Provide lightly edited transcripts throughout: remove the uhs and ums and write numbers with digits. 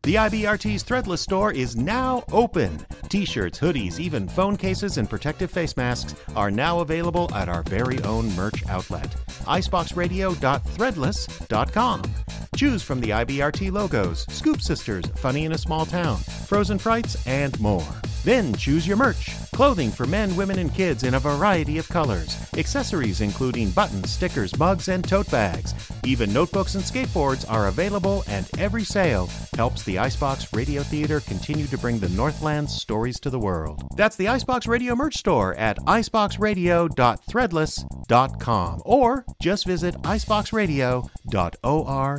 The IBRT's Threadless store is now open. T-shirts, hoodies, even phone cases and protective face masks are now available at our very own merch outlet, iceboxradio.threadless.com. Choose from the IBRT logos, Scoop Sisters, Funny in a Small Town, Frozen Frights, and more. Then choose your merch. Clothing for men, women, and kids in a variety of colors. Accessories including buttons, stickers, mugs, and tote bags. Even notebooks and skateboards are available, and every sale helps the Icebox Radio Theater continue to bring the Northland's stories to the world. That's the Icebox Radio merch store at iceboxradio.threadless.com or just visit iceboxradio.org.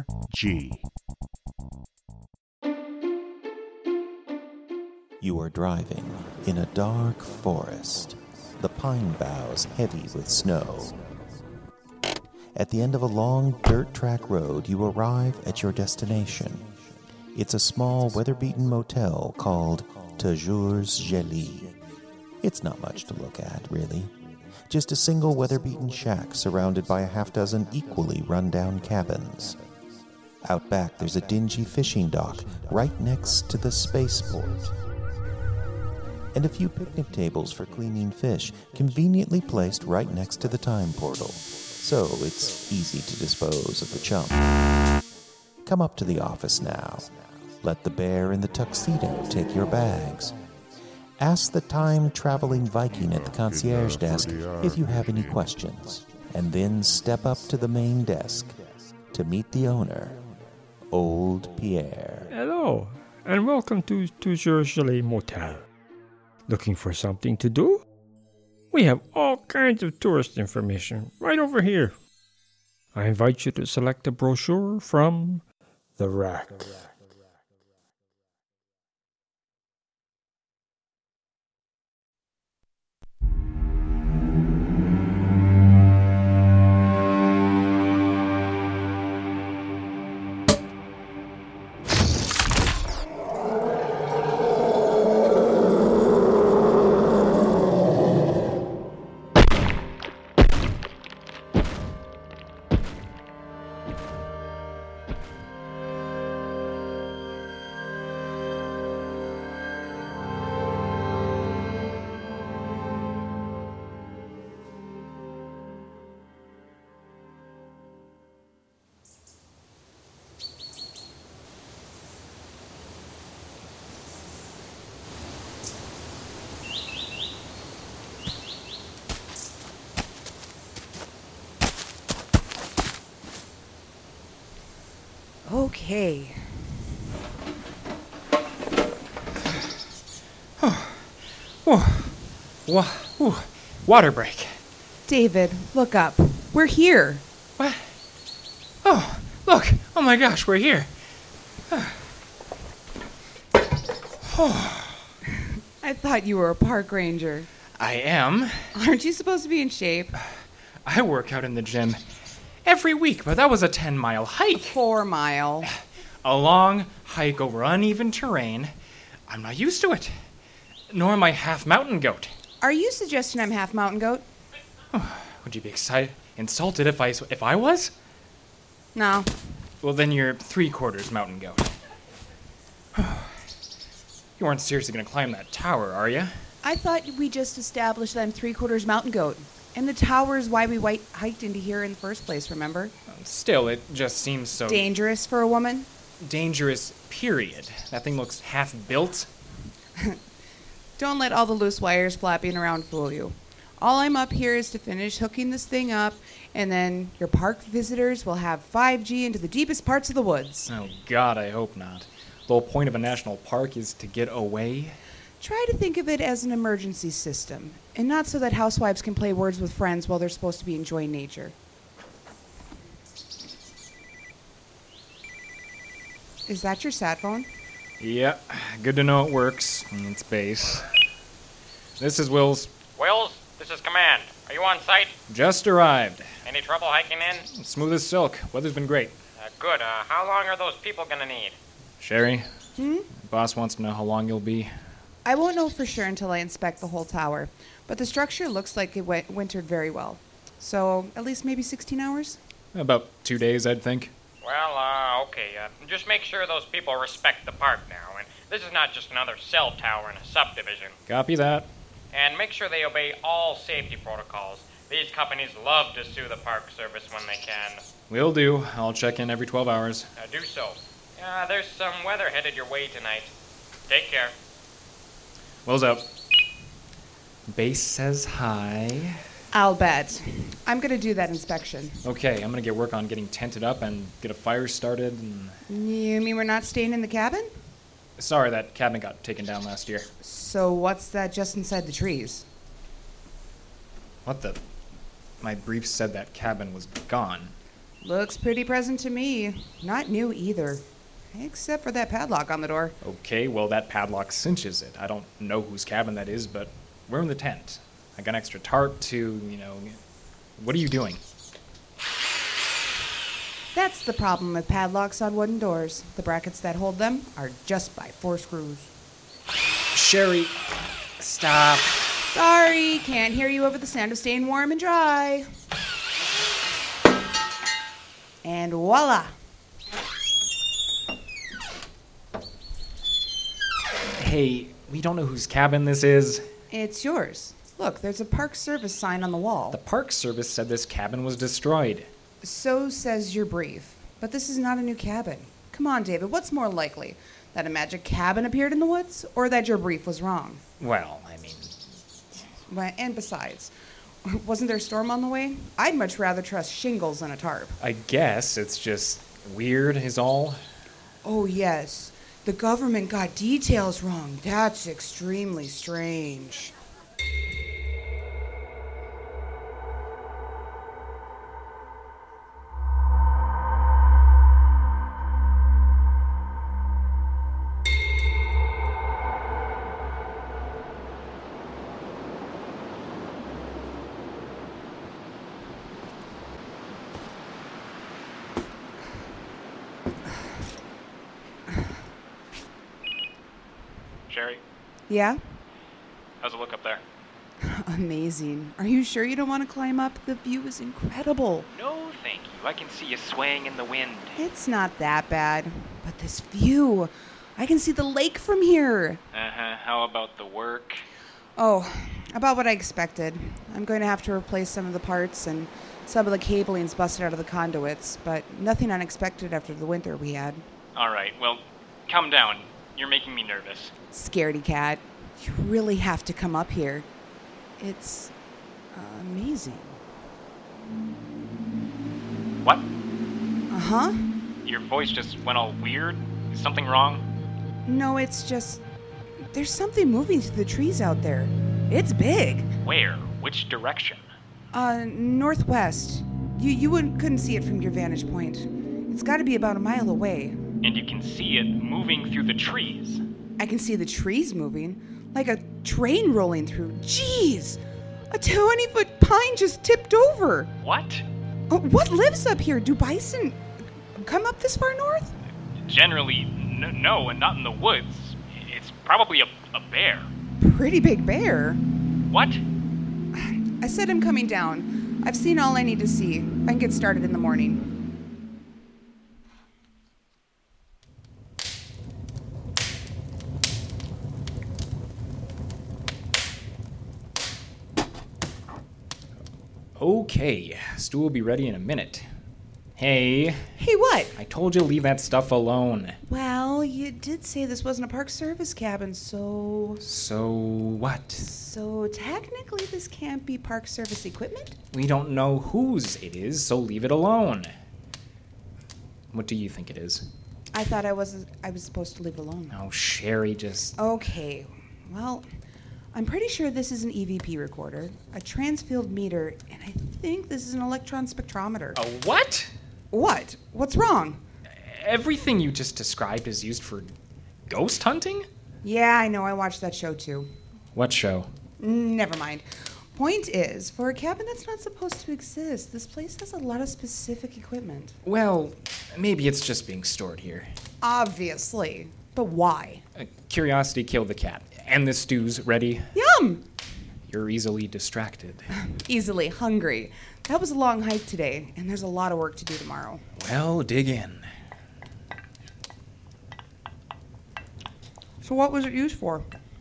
You are driving in a dark forest, the pine boughs heavy with snow. At the end of a long dirt track road, you arrive at your destination. It's a small, weather-beaten motel called Toujours Gelée. It's not much to look at, really. Just a single weather-beaten shack surrounded by a half-dozen equally run-down cabins. Out back, there's a dingy fishing dock right next to the spaceport. And a few picnic tables for cleaning fish, conveniently placed right next to the time portal. So it's easy to dispose of the chump. Come up to the office now. Let the bear in the tuxedo take your bags. Ask the time-traveling Viking at the concierge desk if you have any questions. And then step up to the main desk to meet the owner, Old Pierre. Hello, and welcome to Toujours Gelée Motel. Looking for something to do? We have all kinds of tourist information right over here. I invite you to select a brochure from the rack. Okay. Water break. David, look up. We're here. What? Oh, look. Oh my gosh, we're here. I thought you were a park ranger. I am. Aren't you supposed to be in shape? I work out in the gym every week, but that was a 10-mile hike. 4 mile. A long hike over uneven terrain. I'm not used to it. Nor am I half mountain goat. Are you suggesting I'm half mountain goat? Would you be insulted if I was? No. Well, then you're 3/4 mountain goat. You aren't seriously going to climb that tower, are you? I thought we just established that I'm 3/4 mountain goat. And the tower is why we hiked into here in the first place, remember? Still, it just seems so... Dangerous for a woman? Dangerous, period. That thing looks half built. Don't let all the loose wires flapping around fool you. All I'm up here is to finish hooking this thing up, and then your park visitors will have 5G into the deepest parts of the woods. Oh, God, I hope not. The whole point of a national park is to get away. Try to think of it as an emergency system, and not so that housewives can play words with friends while they're supposed to be enjoying nature. Is that your sat phone? Yeah, good to know it works. It's base. This is Wills. Wills, this is Command. Are you on site? Just arrived. Any trouble hiking in? Smooth as silk. Weather's been great. Good. How long are those people gonna need? Sherry? Boss wants to know how long you'll be. I won't know for sure until I inspect the whole tower, but the structure looks like it wintered very well. So, at least maybe 16 hours? About 2 days, I'd think. Okay. Just make sure those people respect the park now. And this is not just another cell tower in a subdivision. Copy that. And make sure they obey all safety protocols. These companies love to sue the Park Service when they can. Will do. I'll check in every 12 hours. Do so. There's some weather headed your way tonight. Take care. Will's out. Base says hi. I'll bet. I'm gonna do that inspection. Okay, I'm gonna get work on getting tented up and get a fire started and... You mean we're not staying in the cabin? Sorry, that cabin got taken down last year. So what's that just inside the trees? What the... My brief said that cabin was gone. Looks pretty present to me. Not new either. Except for that padlock on the door. Okay, well, that padlock cinches it. I don't know whose cabin that is, but we're in the tent. I got an extra tarp to, What are you doing? That's the problem with padlocks on wooden doors. The brackets that hold them are just by 4 screws. Sherry, stop. Sorry, can't hear you over the sound of staying warm and dry. And voila. Hey, we don't know whose cabin this is. It's yours. Look, there's a Park Service sign on the wall. The Park Service said this cabin was destroyed. So says your brief. But this is not a new cabin. Come on, David, what's more likely? That a magic cabin appeared in the woods, or that your brief was wrong? Well, I mean... And besides, wasn't there a storm on the way? I'd much rather trust shingles than a tarp. I guess it's just weird is all. Oh, yes. The government got details wrong. That's extremely strange. Sherry, Yeah? how's it look up there? Amazing. Are you sure you don't want to climb up? The view is incredible. No, thank you. I can see you swaying in the wind. It's not that bad. But this view, I can see the lake from here. How about the work? Oh, about what I expected. I'm going to have to replace some of the parts, and some of the cabling's busted out of the conduits, but nothing unexpected after the winter we had. All right, well, calm down. You're making me nervous. Scaredy cat, you really have to come up here. It's amazing. What? Uh-huh. Your voice just went all weird? Is something wrong? No, it's just... There's something moving through the trees out there. It's big. Where? Which direction? Northwest. You couldn't see it from your vantage point. It's got to be about a mile away. And you can see it moving through the trees. I can see the trees moving, like a train rolling through. Jeez! A 20-foot pine just tipped over. What? What lives up here? Do bison come up this far north? Generally, no, and not in the woods. It's probably a bear. Pretty big bear. What? I said I'm coming down. I've seen all I need to see. I can get started in the morning. Okay, Stu will be ready in a minute. Hey, Hey, what? I told you to leave that stuff alone. Well, you did say this wasn't a Park Service cabin, so... So what? So technically this can't be Park Service equipment? We don't know whose it is, so leave it alone. What do you think it is? I thought I was supposed to leave it alone. Oh, Sherry, just... Okay, well, I'm pretty sure this is an EVP recorder, a transfield meter, and I think this is an electron spectrometer. A what? What? What's wrong? Everything you just described is used for ghost hunting? Yeah, I know, I watched that show too. What show? Never mind. Point is, for a cabin that's not supposed to exist, this place has a lot of specific equipment. Well, maybe it's just being stored here. Obviously. But why? Curiosity killed the cat. And the stew's ready. Yum! You're easily distracted. Easily hungry. That was a long hike today, and there's a lot of work to do tomorrow. Well, dig in. So what was it used for?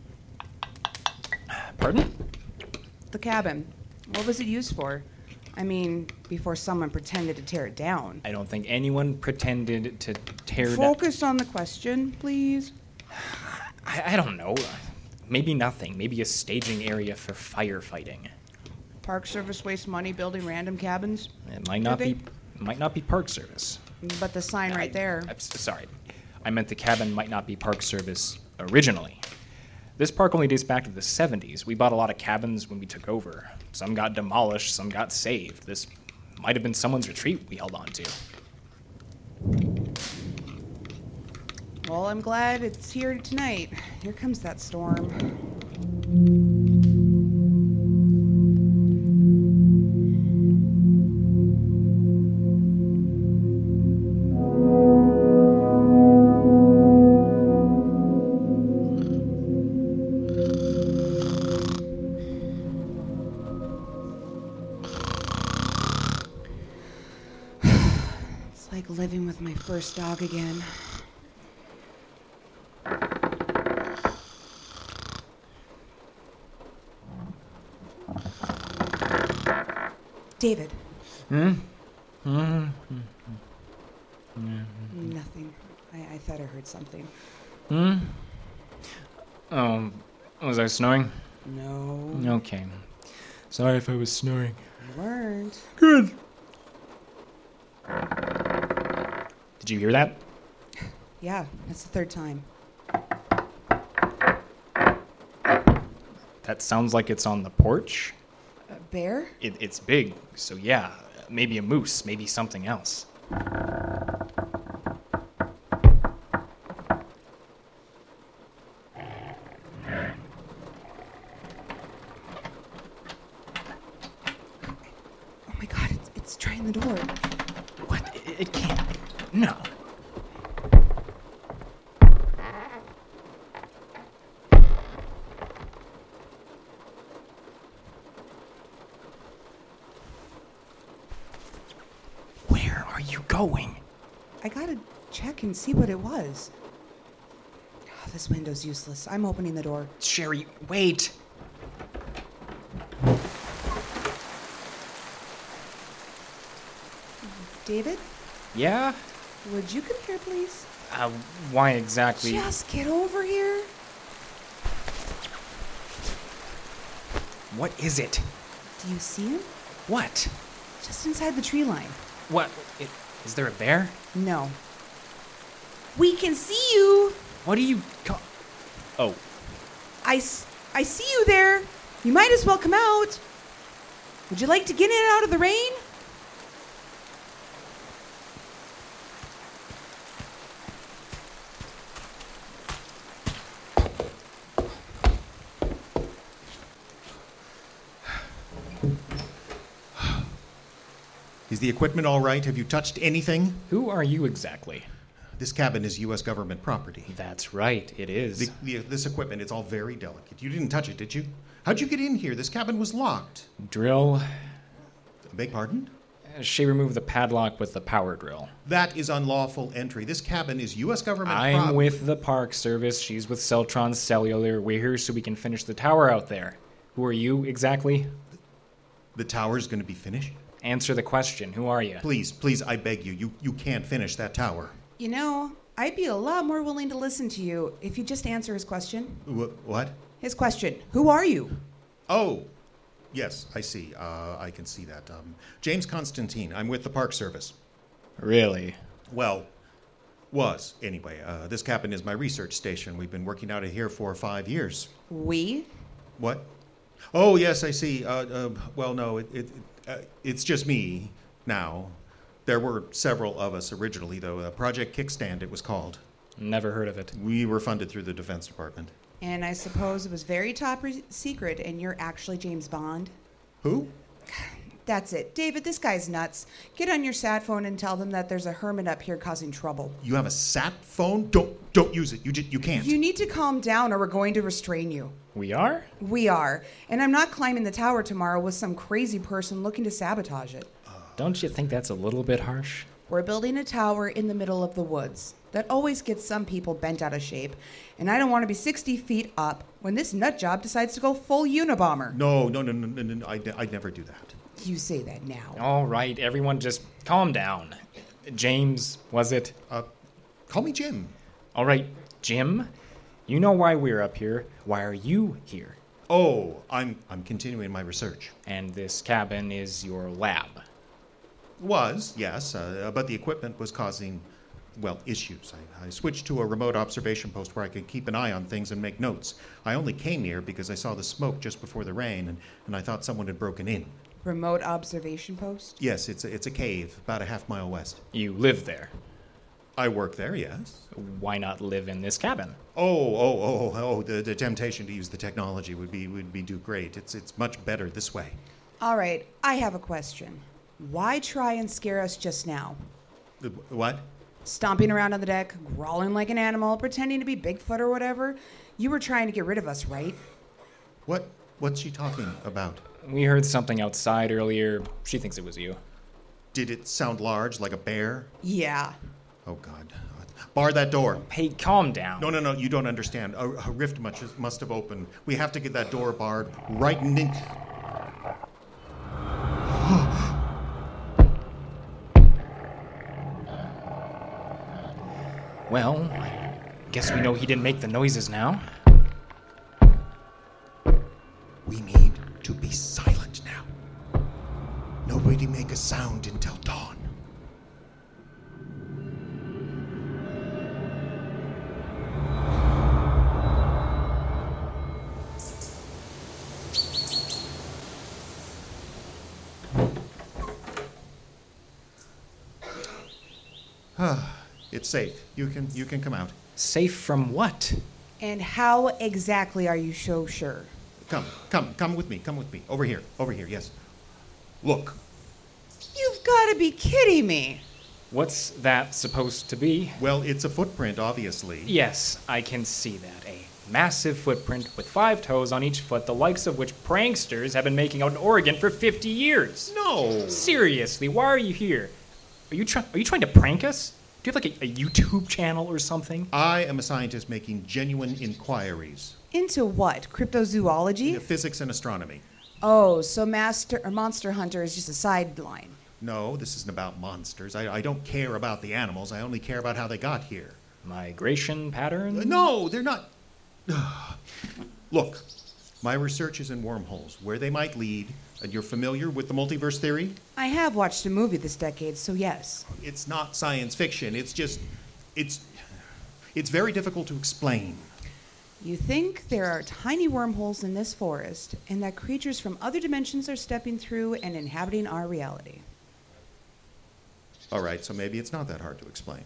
Pardon? The cabin. What was it used for? I mean, before someone pretended to tear it down. I don't think anyone pretended to tear down. Focus on the question, please. I don't know. Maybe nothing. Maybe a staging area for firefighting. Park Service wastes money building random cabins? It might not be Park Service. But the sign right there. I'm sorry. I meant the cabin might not be Park Service originally. This park only dates back to the 70s. We bought a lot of cabins when we took over. Some got demolished, some got saved. This might have been someone's retreat we held on to. Well, I'm glad it's here tonight. Here comes that storm. It's like living with my first dog again. David. Nothing. I thought I heard something. Was I snoring? No. Okay. Sorry if I was snoring. You weren't. Good. Did you hear that? Yeah, that's the third time. That sounds like it's on the porch. A bear? It's big, so yeah, maybe a moose, maybe something else. Oh my god, it's trying the door. What? It can't. No. Where are you going? I gotta check and see what it was. Oh, this window's useless. I'm opening the door. Sherry, wait. David, Yeah? would you come here, please? Why exactly? Just get over here. What is it? Do you see him? What? Just inside the tree line. What? Is there a bear? No. We can see you. What do you call... Oh, I see you there. You might as well come out. Would you like to get in and out of the rain? Is the equipment all right? Have you touched anything? who are you exactly? This cabin is U.S. government property. That's right, it is. This equipment, it's all very delicate. You didn't touch it, did you? How'd you get in here? This cabin was locked. Drill. Beg pardon? She removed the padlock with the power drill. That is unlawful entry. This cabin is U.S. government I'm with the Park Service. She's with Celtron Cellular. We're here so we can finish the tower out there. Who are you exactly? The tower's going to be finished? Answer the question. Who are you? Please, I beg you. You can't finish that tower. You know, I'd be a lot more willing to listen to you if you just answer his question. What? His question. Who are you? Oh, yes, I see. I can see that. James Constantine. I'm with the Park Service. Really? Well, was, anyway. This cabin is my research station. We've been working out of here for 5 years. We? What? Oh, yes, I see. Well, no, it's just me now. There were several of us originally, though. Project Kickstand, it was called. Never heard of it. We were funded through the Defense Department. And I suppose it was very top secret, and you're actually James Bond? Who? That's it. David, this guy's nuts. Get on your sat phone and tell them that there's a hermit up here causing trouble. You have a sat phone? Don't use it. You can't. You need to calm down or we're going to restrain you. We are? We are. And I'm not climbing the tower tomorrow with some crazy person looking to sabotage it. Don't you think that's a little bit harsh? We're building a tower in the middle of the woods. That always gets some people bent out of shape. And I don't want to be 60 feet up when this nut job decides to go full Unabomber. No. I'd never do that. You say that now. All right, everyone just calm down. James, was it? Call me Jim. All right, Jim, you know why we're up here. Why are you here? Oh, I'm continuing my research. And this cabin is your lab. Was, yes, but the equipment was causing, well, issues. I switched to a remote observation post where I could keep an eye on things and make notes. I only came here because I saw the smoke just before the rain, and I thought someone had broken in. Remote observation post? Yes, it's a cave about a half mile west. You live there. I work there, yes. Why not live in this cabin? The temptation to use the technology would be do great. It's much better this way. All right, I have a question. Why try and scare us just now? What? Stomping around on the deck, growling like an animal, pretending to be Bigfoot or whatever. You were trying to get rid of us, right? What's she talking about? We heard something outside earlier. She thinks it was you. Did it sound large, like a bear? Yeah. Oh, God. Bar that door. Hey, calm down. No, you don't understand. A rift must have opened. We have to get that door barred right in... Well, I guess we know he didn't make the noises now. We need to be silent now. Nobody make a sound until dawn. It's safe. You can come out. Safe from what? And how exactly are you so sure? Come with me. Over here, yes. Look. You've got to be kidding me. What's that supposed to be? Well, it's a footprint, obviously. Yes, I can see that. A massive footprint with 5 toes on each foot, the likes of which pranksters have been making out in Oregon for 50 years. No. Seriously, why are you here? Are you trying to prank us? Do you have like a YouTube channel or something? I am a scientist making genuine inquiries. Into what? Cryptozoology? Physics and astronomy. Oh, so Monster Hunter is just a sideline. No, this isn't about monsters. I don't care about the animals. I only care about how they got here. Migration patterns? No, they're not. Look, my research is in wormholes, where they might lead. And you're familiar with the multiverse theory? I have watched a movie this decade, so yes. It's not science fiction. It's very difficult to explain. You think there are tiny wormholes in this forest, and that creatures from other dimensions are stepping through and inhabiting our reality. All right, so maybe it's not that hard to explain.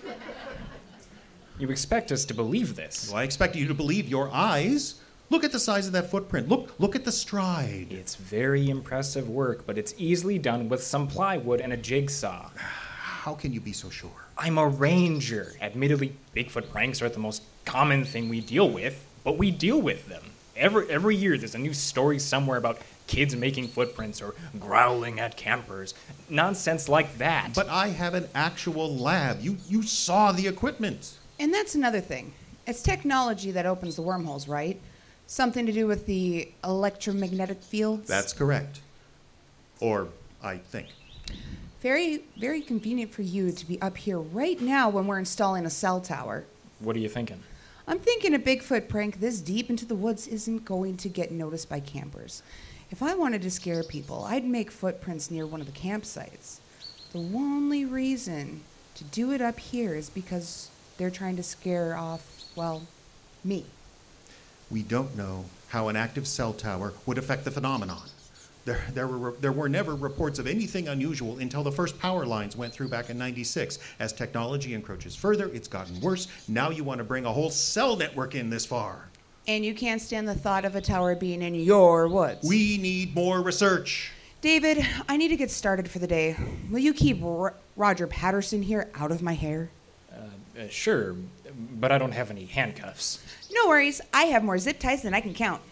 You expect us to believe this? Well, I expect you to believe your eyes. Look at the size of that footprint. Look at the stride. It's very impressive work, but it's easily done with some plywood and a jigsaw. How can you be so sure? I'm a ranger. Admittedly, Bigfoot pranks aren't the most common thing we deal with, but we deal with them. Every year there's a new story somewhere about kids making footprints or growling at campers. Nonsense like that. But I have an actual lab. You saw the equipment. And that's another thing. It's technology that opens the wormholes, right? Something to do with the electromagnetic fields? That's correct. Or, I think. Very, very convenient for you to be up here right now when we're installing a cell tower. What are you thinking? I'm thinking a Bigfoot prank this deep into the woods isn't going to get noticed by campers. If I wanted to scare people, I'd make footprints near one of the campsites. The only reason to do it up here is because they're trying to scare off, well, me. We don't know how an active cell tower would affect the phenomenon. There were never reports of anything unusual until the first power lines went through back in '96. As technology encroaches further, it's gotten worse. Now you want to bring a whole cell network in this far. And you can't stand the thought of a tower being in your woods. We need more research. David, I need to get started for the day. Will you keep Roger Patterson here out of my hair? Sure, but I don't have any handcuffs. No worries. I have more zip ties than I can count.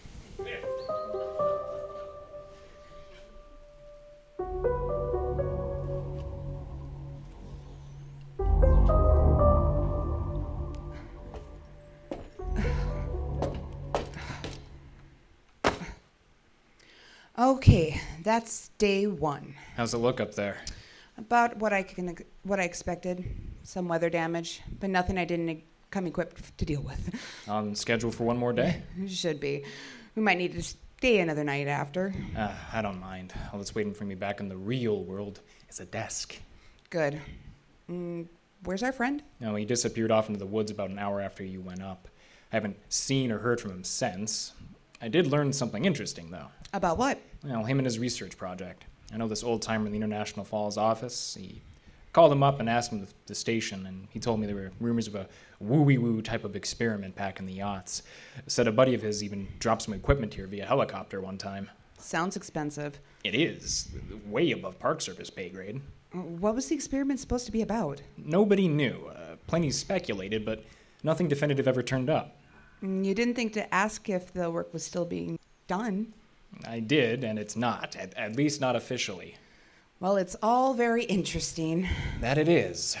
Okay, that's day 1. How's it look up there? About what I expected. Some weather damage, but nothing I didn't come equipped to deal with. On schedule for one more day? Should be. We might need to stay another night after. I don't mind. All that's waiting for me back in the real world is a desk. Good. Where's our friend? No, he disappeared off into the woods about an hour after you went up. I haven't seen or heard from him since. I did learn something interesting, though. About what? Well, him and his research project. I know this old timer in the International Falls office. He called him up and asked him the station, and he told me there were rumors of a woo-wee-woo type of experiment back in the yachts. Said a buddy of his even dropped some equipment here via helicopter one time. Sounds expensive. It is. Way above Park Service pay grade. What was the experiment supposed to be about? Nobody knew. Plenty speculated, but nothing definitive ever turned up. You didn't think to ask if the work was still being done? I did, and it's not. At least not officially. Well, it's all very interesting. That it is.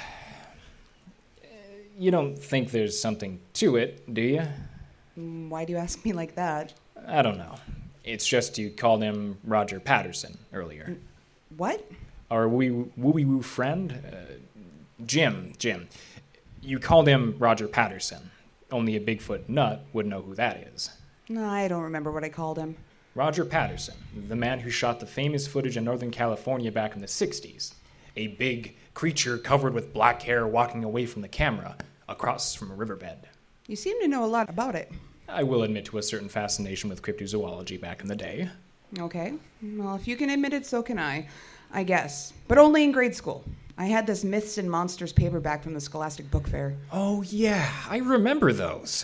You don't think there's something to it, do you? Why do you ask me like that? I don't know. It's just you called him Roger Patterson earlier. What? Our woo-wee-woo friend? Jim. You called him Roger Patterson. Only a Bigfoot nut would know who that is. No, I don't remember what I called him. Roger Patterson, the man who shot the famous footage in Northern California back in the 60s. A big creature covered with black hair walking away from the camera across from a riverbed. You seem to know a lot about it. I will admit to a certain fascination with cryptozoology back in the day. Okay. Well, if you can admit it, so can I guess. But only in grade school. I had this Myths and Monsters paperback from the Scholastic Book Fair. Oh, yeah, I remember those.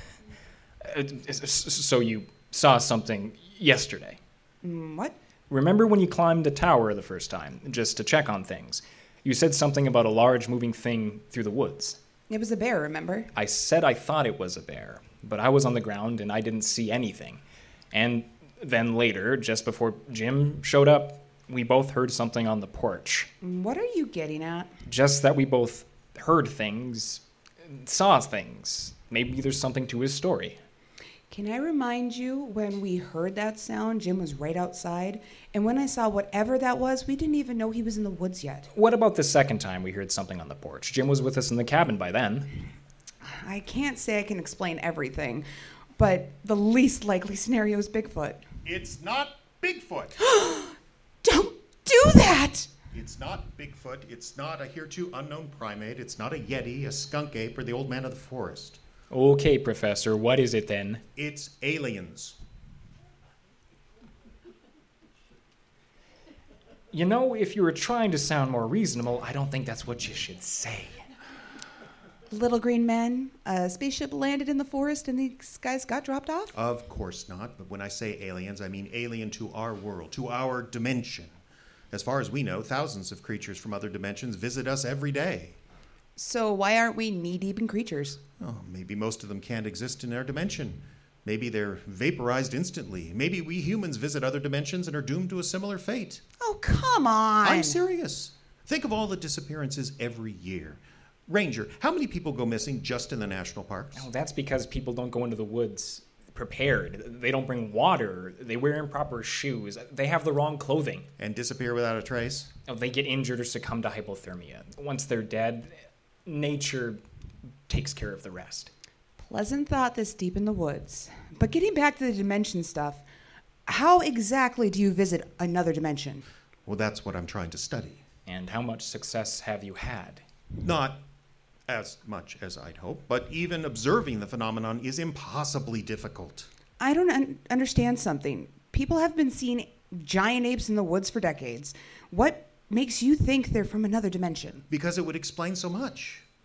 So you saw something yesterday? What? Remember when you climbed the tower the first time, just to check on things? You said something about a large moving thing through the woods. It was a bear, remember? I said I thought it was a bear, but I was on the ground and I didn't see anything. And then later, just before Jim showed up, we both heard something on the porch. What are you getting at? Just that we both heard things, saw things. Maybe there's something to his story. Can I remind you, when we heard that sound, Jim was right outside, and when I saw whatever that was, we didn't even know he was in the woods yet. What about the second time we heard something on the porch? Jim was with us in the cabin by then. I can't say I can explain everything, but the least likely scenario is Bigfoot. It's not Bigfoot. Don't do that! It's not Bigfoot. It's not a hereto unknown primate. It's not a yeti, a skunk ape, or the old man of the forest. Okay, Professor, what is it then? It's aliens. You know, if you were trying to sound more reasonable, I don't think that's what you should say. Little green man, a spaceship landed in the forest and these guys got dropped off? Of course not, but when I say aliens, I mean alien to our world, to our dimension. As far as we know, thousands of creatures from other dimensions visit us every day. So why aren't we knee-deep in creatures? Oh, maybe most of them can't exist in our dimension. Maybe they're vaporized instantly. Maybe we humans visit other dimensions and are doomed to a similar fate. Oh, come on! I'm serious. Think of all the disappearances every year. Ranger, how many people go missing just in the national parks? Oh, that's because people don't go into the woods prepared. They don't bring water. They wear improper shoes. They have the wrong clothing. And disappear without a trace? Oh, they get injured or succumb to hypothermia. Once they're dead, nature takes care of the rest. Pleasant thought this deep in the woods. But getting back to the dimension stuff, how exactly do you visit another dimension? Well, that's what I'm trying to study. And how much success have you had? Not as much as I'd hope, but even observing the phenomenon is impossibly difficult. I don't understand something. People have been seeing giant apes in the woods for decades. What makes you think they're from another dimension? Because it would explain so much.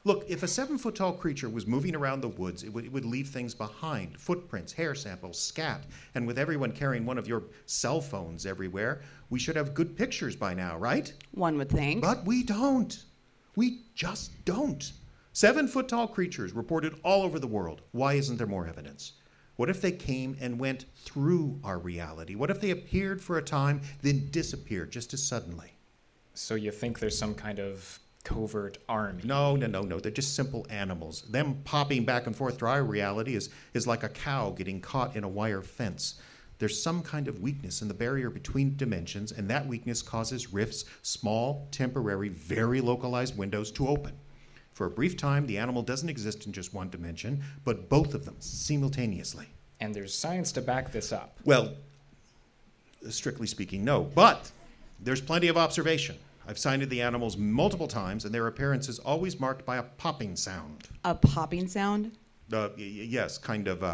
Look, if a 7-foot-tall creature was moving around the woods, it would leave things behind. Footprints, hair samples, scat. And with everyone carrying one of your cell phones everywhere, we should have good pictures by now, right? One would think. But we don't. We just don't. 7-foot-tall creatures reported all over the world. Why isn't there more evidence? What if they came and went through our reality? What if they appeared for a time, then disappeared just as suddenly? So you think there's some kind of covert army? No. They're just simple animals. Them popping back and forth to our reality is like a cow getting caught in a wire fence. There's some kind of weakness in the barrier between dimensions, and that weakness causes rifts, small, temporary, very localized windows to open. For a brief time, the animal doesn't exist in just one dimension, but both of them simultaneously. And there's science to back this up. Well, strictly speaking, no. But there's plenty of observation. I've sighted the animals multiple times, and their appearance is always marked by a popping sound. A popping sound? Yes, kind of,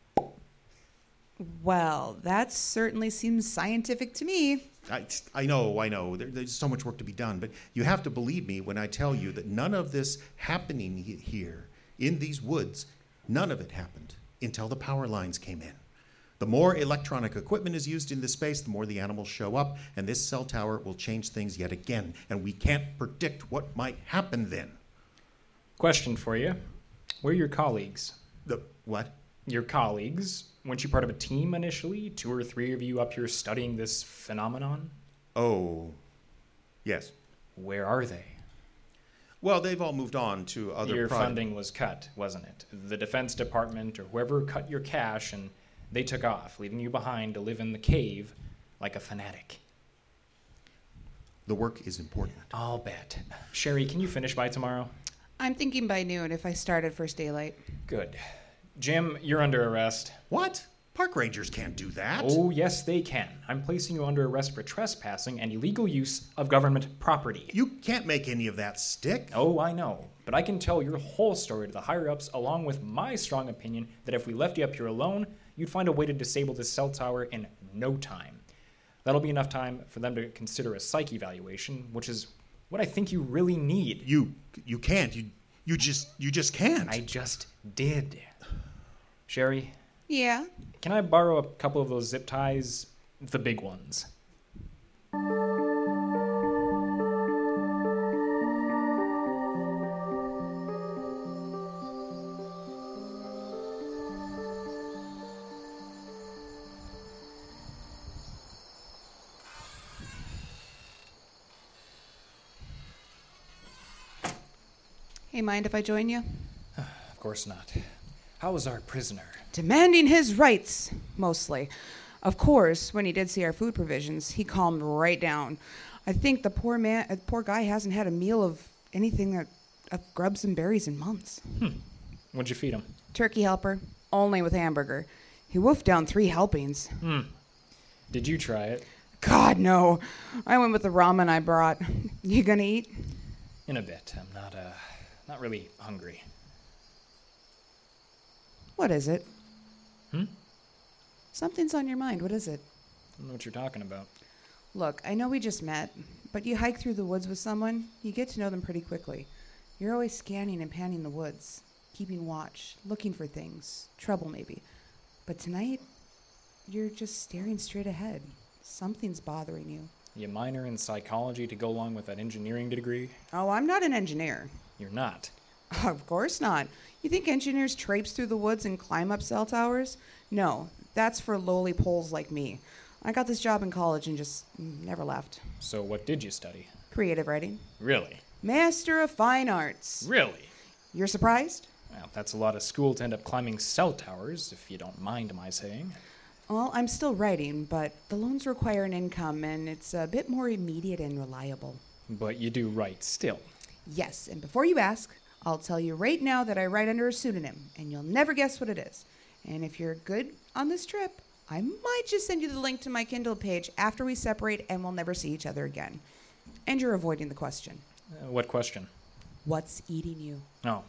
Well, that certainly seems scientific to me. I know. There's so much work to be done, but you have to believe me when I tell you that none of this happening here in these woods, none of it happened until the power lines came in. The more electronic equipment is used in this space, the more the animals show up, and this cell tower will change things yet again, and we can't predict what might happen then. Question for you. Where are your colleagues? The what? Your colleagues? Weren't you part of a team initially? 2 or 3 of you up here studying this phenomenon? Oh, yes. Where are they? Well, they've all moved on to other Your funding was cut, wasn't it? The Defense Department or whoever cut your cash, and they took off, leaving you behind to live in the cave like a fanatic. The work is important. I'll bet. Sherry, can you finish by tomorrow? I'm thinking by noon if I start at first daylight. Good. Jim, you're under arrest. What? Park rangers can't do that. Oh, yes, they can. I'm placing you under arrest for trespassing and illegal use of government property. You can't make any of that stick. Oh, I know. But I can tell your whole story to the higher-ups along with my strong opinion that if we left you up here alone, you'd find a way to disable this cell tower in no time. That'll be enough time for them to consider a psych evaluation, which is what I think you really need. You can't. You just can't. I just did. Sherry, Yeah? can I borrow a couple of those zip ties? The big ones. Hey, mind if I join you? Of course not. How is our prisoner? Demanding his rights, mostly. Of course, when he did see our food provisions, he calmed right down. I think the poor guy hasn't had a meal of anything of grubs and berries in months. What'd you feed him? Turkey helper, only with hamburger. He wolfed down 3 helpings. Did you try it? God, no. I went with the ramen I brought. You gonna eat? In a bit. I'm not really hungry. What is it? Something's on your mind. What is it? I don't know what you're talking about. Look, I know we just met, but you hike through the woods with someone, you get to know them pretty quickly. You're always scanning and panning the woods, keeping watch, looking for things, trouble maybe. But tonight, you're just staring straight ahead. Something's bothering you. You minor in psychology to go along with that engineering degree? Oh, I'm not an engineer. You're not. Of course not. You think engineers traipse through the woods and climb up cell towers? No, that's for lowly poles like me. I got this job in college and just never left. So what did you study? Creative writing. Really? Master of Fine Arts. Really? You're surprised? Well, that's a lot of school to end up climbing cell towers, if you don't mind my saying. Well, I'm still writing, but the loans require an income, and it's a bit more immediate and reliable. But you do write still. Yes, and before you ask, I'll tell you right now that I write under a pseudonym, and you'll never guess what it is. And if you're good on this trip, I might just send you the link to my Kindle page after we separate and we'll never see each other again. And you're avoiding the question. What question? What's eating you? Oh.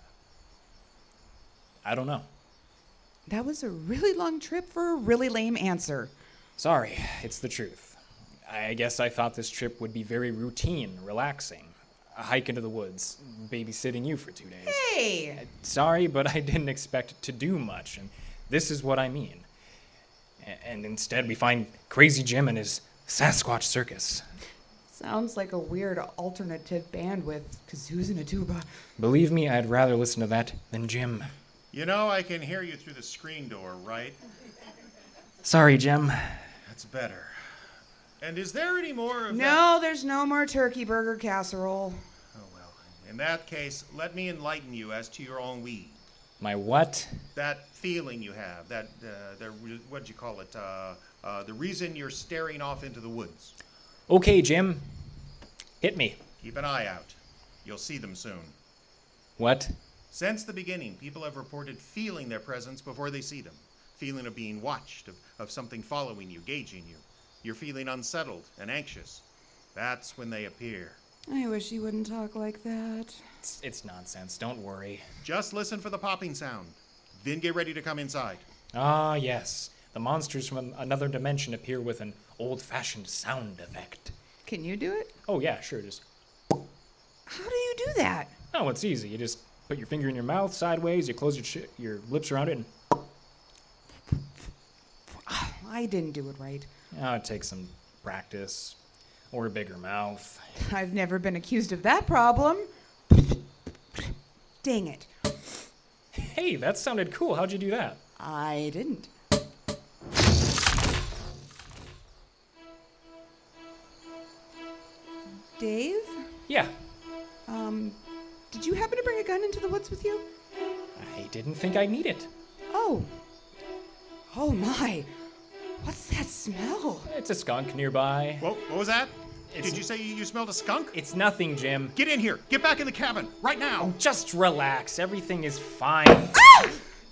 I don't know. That was a really long trip for a really lame answer. Sorry, it's the truth. I guess I thought this trip would be very routine, relaxing. a hike into the woods, babysitting you for 2 days. Hey! Sorry, but I didn't expect to do much, and this is what I mean. And instead, we find Crazy Jim and his Sasquatch Circus. Sounds like a weird alternative band with kazoos and a tuba. Believe me, I'd rather listen to that than Jim. You know, I can hear you through the screen door, right? Sorry, Jim. That's better. And is there any more of that? No, there's no more turkey burger casserole. Oh, well. In that case, let me enlighten you as to your ennui. My what? That feeling you have, what'd you call it? The reason you're staring off into the woods. Okay, Jim. Hit me. Keep an eye out. You'll see them soon. What? Since the beginning, people have reported feeling their presence before they see them. Feeling of being watched, of something following you, gauging you. You're feeling unsettled and anxious. That's when they appear. I wish you wouldn't talk like that. It's nonsense. Don't worry. Just listen for the popping sound. Then get ready to come inside. Ah, yes. The monsters from another dimension appear with an old-fashioned sound effect. Can you do it? Oh, yeah, sure. Just... How do you do that? Oh, it's easy. You just put your finger in your mouth sideways, you close your lips around it, and... I didn't do it right. Oh, it takes some practice. Or a bigger mouth. I've never been accused of that problem. Dang it. Hey, that sounded cool. How'd you do that? I didn't. Dave? Yeah. Did you happen to bring a gun into the woods with you? I didn't think I'd need it. Oh. Oh my. What's that smell? It's a skunk nearby. Whoa, what was that? It's- Did you say you smelled a skunk? It's nothing, Jim. Get in here. Get back in the cabin. Right now. Just relax. Everything is fine. Ah!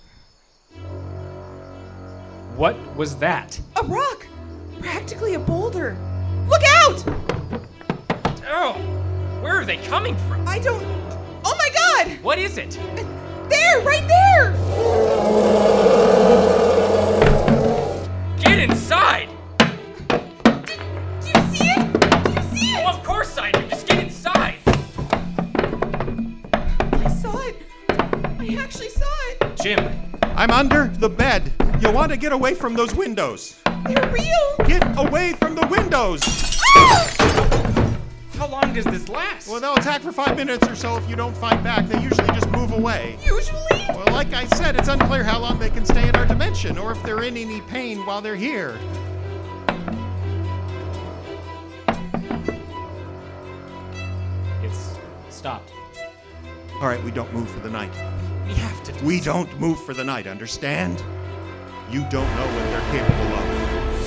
What was that? A rock! Practically a boulder. Look out! Oh, where are they coming from? I don't... Oh my god! What is it? There! Right there! Get inside! Do you see it? Do you see it? Oh, of course I do. Just get inside. I saw it. I actually saw it. Jim, I'm under the bed. You'll want to get away from those windows. They're real. Get away from the windows. how long does this last? Well, they'll attack for 5 minutes or so if you don't fight back. They usually just move away. Usually? Well, like I said, it's unclear how long they can stay in our dimension or if they're in any pain while they're here. It's stopped. All right, we don't move for the night. We have to do We don't move for the night, understand? You don't know what they're capable of.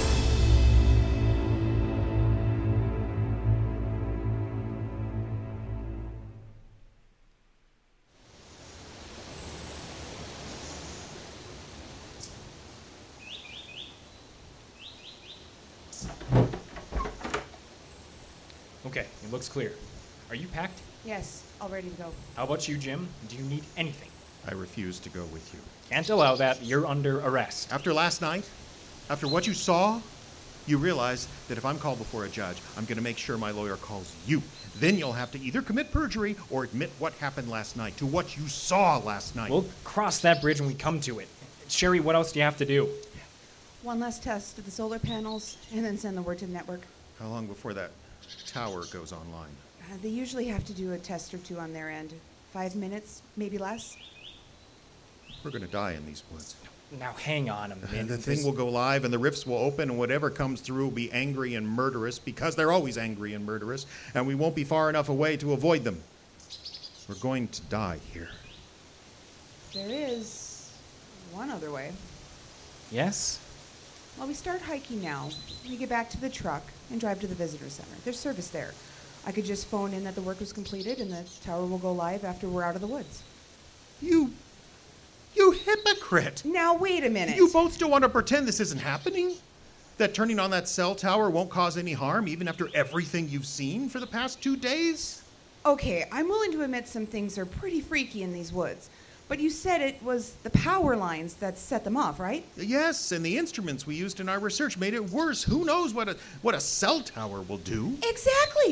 Okay, it looks clear. Are you packed? Yes, all ready to go. How about you, Jim? Do you need anything? I refuse to go with you. Can't allow that. You're under arrest. After last night, after what you saw, you realize that if I'm called before a judge, I'm going to make sure my lawyer calls you. Then you'll have to either commit perjury or admit what happened last night, to what you saw last night. We'll cross that bridge when we come to it. Sherry, what else do you have to do? One last test of the solar panels, and then send the word to the network. How long before that tower goes online? They usually have to do a test or two on their end. 5 minutes, maybe less. We're going to die in these woods. Now, hang on a minute. And the thing will go live, and the rifts will open, and whatever comes through will be angry and murderous, because they're always angry and murderous, and we won't be far enough away to avoid them. We're going to die here. There is one other way. Yes? Well, we start hiking now. We get back to the truck and drive to the visitor center. There's service there. I could just phone in that the work was completed, and the tower will go live after we're out of the woods. You hypocrite! Now, wait a minute. You both still want to pretend this isn't happening? That turning on that cell tower won't cause any harm, even after everything you've seen for the past 2 days? Okay, I'm willing to admit some things are pretty freaky in these woods. But you said it was the power lines that set them off, right? Yes, and the instruments we used in our research made it worse. Who knows what a cell tower will do? Exactly.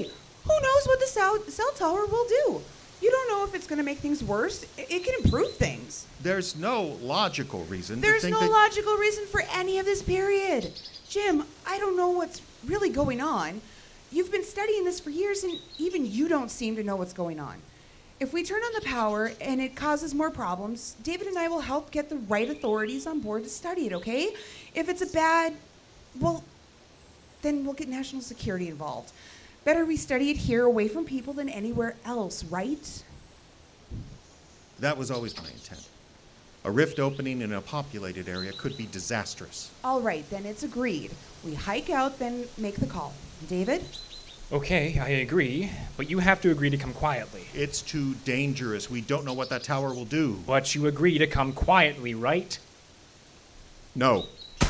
Who knows what the cell tower will do? You don't know if it's going to make things worse. It can improve things. There's no logical reason There's to think no that... logical reason for any of this period. Jim, I don't know what's really going on. You've been studying this for years, and even you don't seem to know what's going on. If we turn on the power and it causes more problems, David and I will help get the right authorities on board to study it, okay? If it's a bad, well, then we'll get national security involved. Better we study it here away from people than anywhere else, right? That was always my intent. A rift opening in a populated area could be disastrous. All right, then it's agreed. We hike out, then make the call. David? Okay, I agree, but you have to agree to come quietly. It's too dangerous. We don't know what that tower will do. But you agree to come quietly, right? No.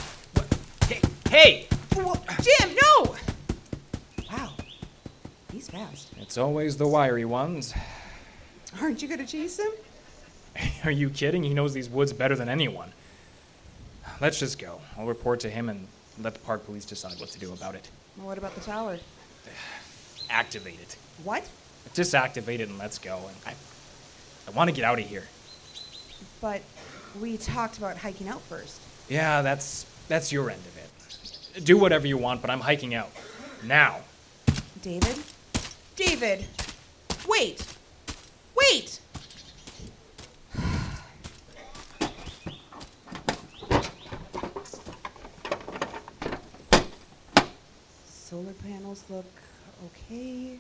Hey! Jim, no! Wow, he's fast. It's always the wiry ones. Aren't you going to chase him? Are you kidding? He knows these woods better than anyone. Let's just go. I'll report to him and let the park police decide what to do about it. Well, what about the tower? Activate it. What? Disactivate it and let's go. And I want to get out of here. But we talked about hiking out first. Yeah, that's your end of it. Do whatever you want, but I'm hiking out. Now. David? David! Wait! Wait! Solar panels look okay.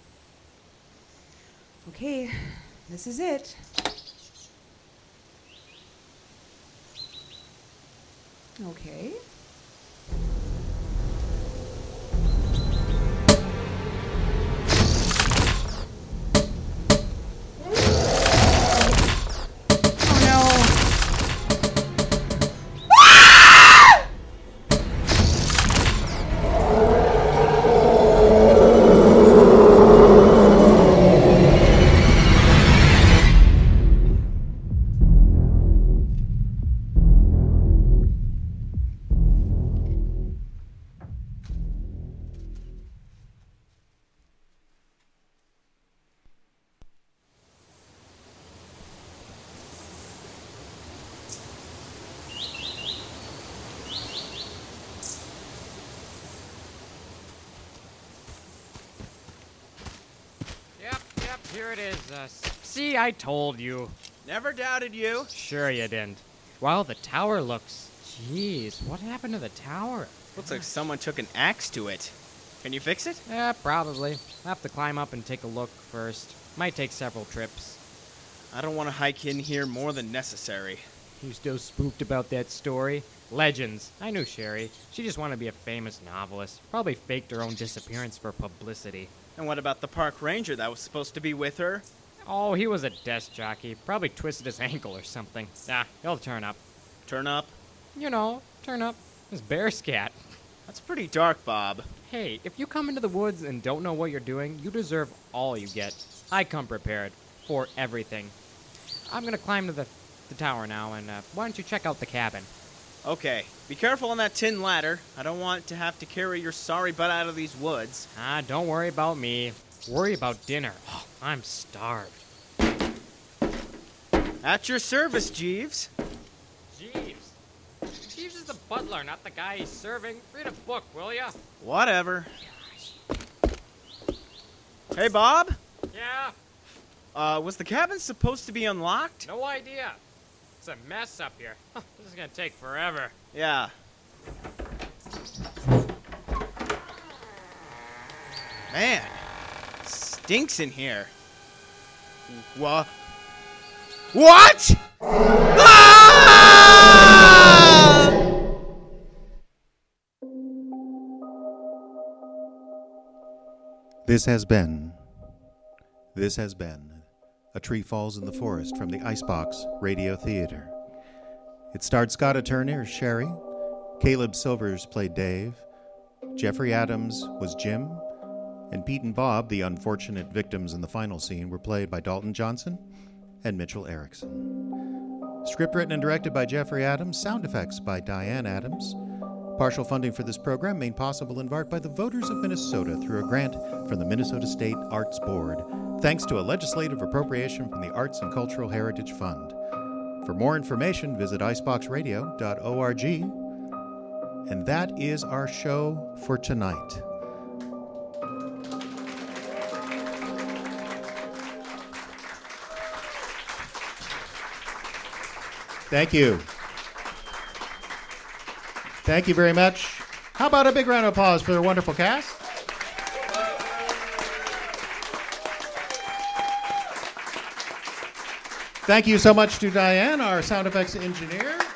Okay, this is it. Okay. Yep, here it is. See, I told you. Never doubted you. Sure you didn't. Wow, the tower looks... Jeez, what happened to the tower? Looks like someone took an axe to it. Can you fix it? Yeah, probably. I'll have to climb up and take a look first. Might take several trips. I don't want to hike in here more than necessary. You still spooked about that story? Legends. I knew Sherry. She just wanted to be a famous novelist. Probably faked her own disappearance for publicity. And what about the park ranger that was supposed to be with her? Oh, he was a desk jockey. Probably twisted his ankle or something. Nah, he'll turn up. Turn up? You know, turn up. His bear scat. That's pretty dark, Bob. Hey, if you come into the woods and don't know what you're doing, you deserve all you get. I come prepared. For everything. I'm gonna climb to the tower now, and why don't you check out the cabin? Okay, be careful on that tin ladder. I don't want to have to carry your sorry butt out of these woods. Don't worry about me. Worry about dinner. Oh, I'm starved. At your service, Jeeves. Jeeves? Jeeves is the butler, not the guy he's serving. Read a book, will ya? Whatever. Hey, Bob? Yeah? Was the cabin supposed to be unlocked? No idea. It's a mess up here. This is gonna take forever. Yeah. Man, stinks in here. What? Ah! This has been A Tree Falls in the Forest from the Icebox Radio Theater. It starred Scotta Turner as Sherry, Caleb Silvers played Dave, Jeffrey Adams was Jim, and Pete and Bob, the unfortunate victims in the final scene, were played by Dalton Johnson and Mitchell Erickson. Script written and directed by Jeffrey Adams, sound effects by Diane Adams, Partial funding for this program made possible in part by the voters of Minnesota through a grant from the Minnesota State Arts Board, thanks to a legislative appropriation from the Arts and Cultural Heritage Fund. For more information, visit iceboxradio.org. And that is our show for tonight. Thank you. Thank you very much. How about a big round of applause for the wonderful cast? Thank you so much to Diane, our sound effects engineer.